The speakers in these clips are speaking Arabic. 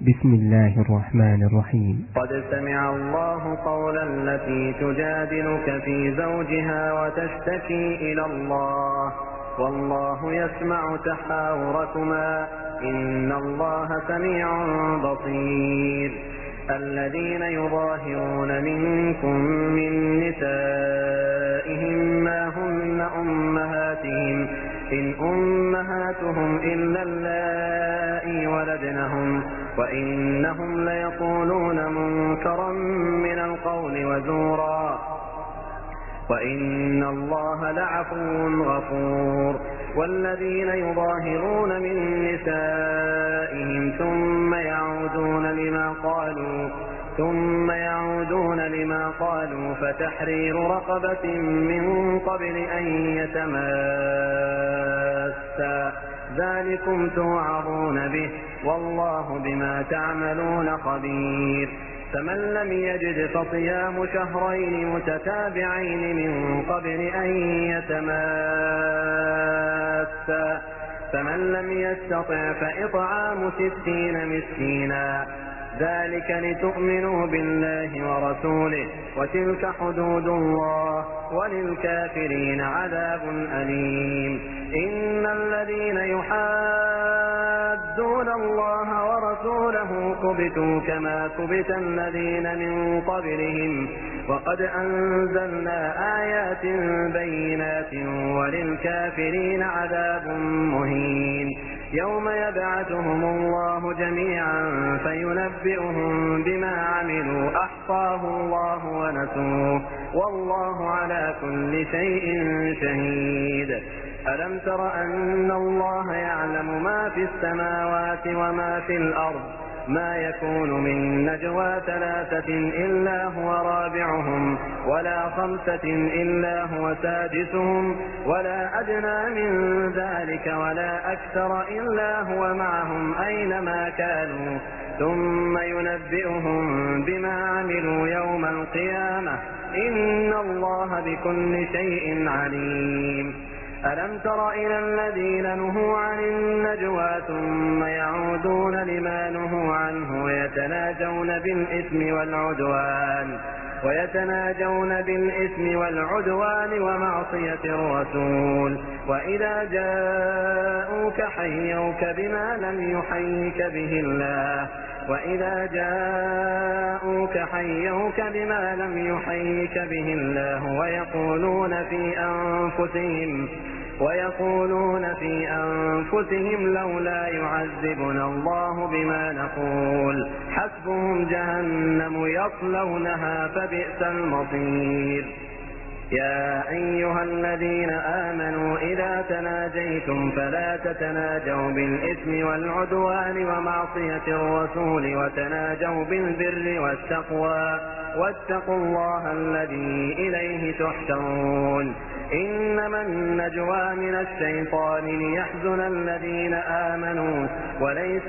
بسم الله الرحمن الرحيم. قد سمع الله قولا التي تجادلك في زوجها وتشتكي إلى الله والله يسمع تحاوركما إن الله سميع بصير. الذين يظاهرون منكم من نسائهم ما هن أمهاتهم إن أمهاتهم إلا اللائي ولدنهم وإنهم ليقولون منكرا من القول وزورا وإن الله لعفو غفور. والذين يظاهرون من نسائهم ثم يعودون لما قالوا فتحرير رقبة من قبل أن يتماسا ذلكم توعظون به والله بما تعملون خبير. فمن لم يجد فصيام شهرين متتابعين من قبل أن يتماسا فمن لم يستطع فإطعام 60 مسكينا ذلك لتؤمنوا بالله ورسوله وتلك حدود الله وللكافرين عذاب أليم. إن الذين يحادون الله ورسوله كبتوا كما كبت الذين من قبلهم وقد أنزلنا آيات بينات وللكافرين عذاب مهين. يوم يبعثهم الله جميعا فينبئهم بما عملوا أحصاه الله ونسوه والله على كل شيء شهيد. ألم تر أن الله يعلم ما في السماوات وما في الأرض ما يكون من نجوى 3 إلا هو رابعهم ولا 5 إلا هو سادسهم ولا أدنى من ذلك ولا أكثر إلا هو معهم أينما كانوا ثم ينبئهم بما عملوا يوم القيامة إن الله بكل شيء عليم. ألم تر إلى الذين نهوا عن النجوى ثم يعودون لما نهوا عنه ويتناجون بالإثم والعدوان ومعصية الرسول وإذا جاءوك حيوك بما لم يحيك به الله ويقولون في أنفسهم لولا يعذبنا الله بما نقول حسبهم جهنم يصلونها فبئس المصير. يا أيها الذين آمنوا إذا تناجيتم فلا تتناجوا بالإثم والعدوان ومعصية الرسول وتناجوا بالبر والتقوى واتقوا الله الذي إليه تحشرون. إنما النجوى من الشيطان ليحزن الذين آمنوا وليس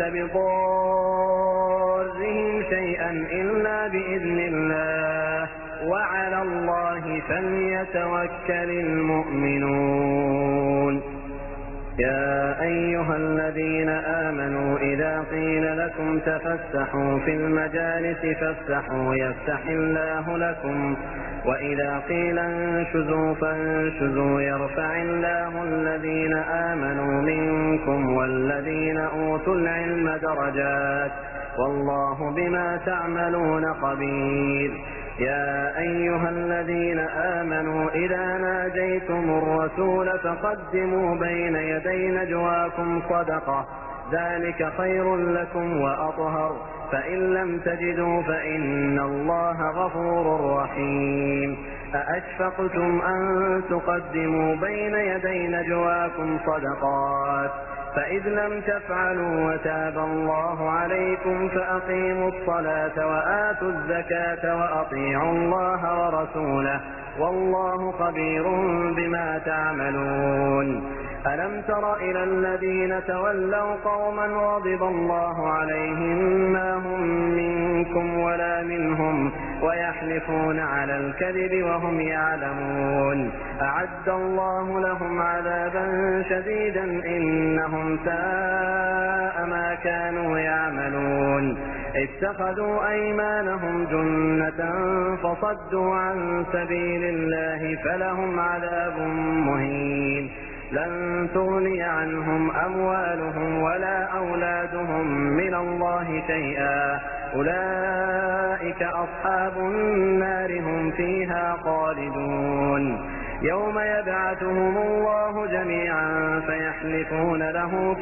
بضارهم شيئا إلا بإذن الله وعلى الله فليتوكل المؤمنون. يا أيها الذين آمنوا إذا قيل لكم تفسحوا في المجالس فافسحوا يفسح الله لكم وإذا قيل انشزوا فانشزوا يرفع الله الذين آمنوا منكم والذين أوتوا العلم درجات والله بما تعملون خبير. يا أيها الذين آمنوا إذا ناجيتم الرسول فقدموا بين يدي نجواكم صدقة ذلك خير لكم وأطهر فإن لم تجدوا فإن الله غفور رحيم. أأشفقتم أن تقدموا بين يدي نجواكم صدقات فإذ لم تفعلوا وتاب الله عليكم فأقيموا الصلاة وآتوا الزكاة وأطيعوا الله ورسوله والله خبير بما تعملون. ألم تر إلى الذين تولوا قوما غضب الله عليهم ما هم منكم ولا منهم ويحلفون على الكذب وهم يعلمون أعد الله لهم عذابا شديدا إنهم ساء ما كانوا يعملون. اتخذوا أيمانهم جنة فصدوا عن سبيل الله فلهم عذاب مهين لن تغني عنهم أموالهم ولا أولادهم من الله شيئا أولئك أصحاب النار هم فيها خالدون يوم يبعثهم الله جميعا فيحلفون له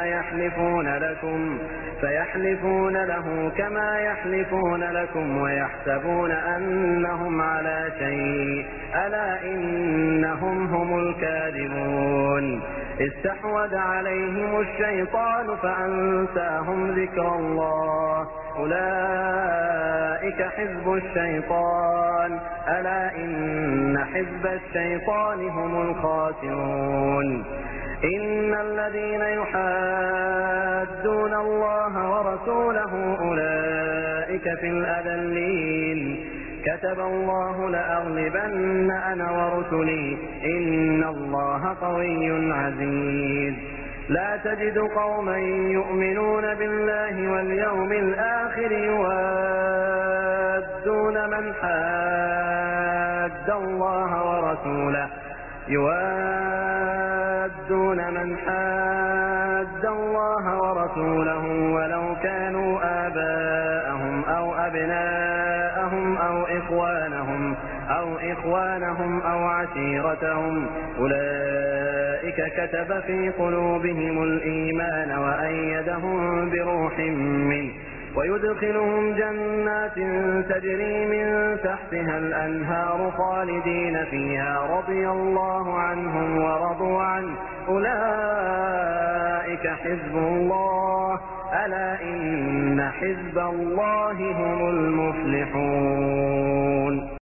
كما يحلفون لكم ويحسبون أنهم على شيء ألا إنهم هم الكاذبون استحوذ عليهم الشيطان فأنساهم ذكر الله أولئك حزب الشيطان ألا إن حزب الشيطان هم الخاسرون إن الذين يحادون الله ورسوله أولئك في الأذلين كتب الله لأغلبن أنا ورسلي إن الله قوي عزيز لا تجد قوما يؤمنون بالله واليوم الآخر يوادون من حاد الله ورسوله ولو كانوا آباءهم أو أبناءهم أو إخوانهم أو عشيرتهم أولئك كتب في قلوبهم الإيمان وأيدهم بروح منه ويدخلهم جنات تجري من تحتها الأنهار خالدين فيها رضي الله عنهم ورضوا عنه أولئك حزب الله ألا إن حزب الله هم المفلحون.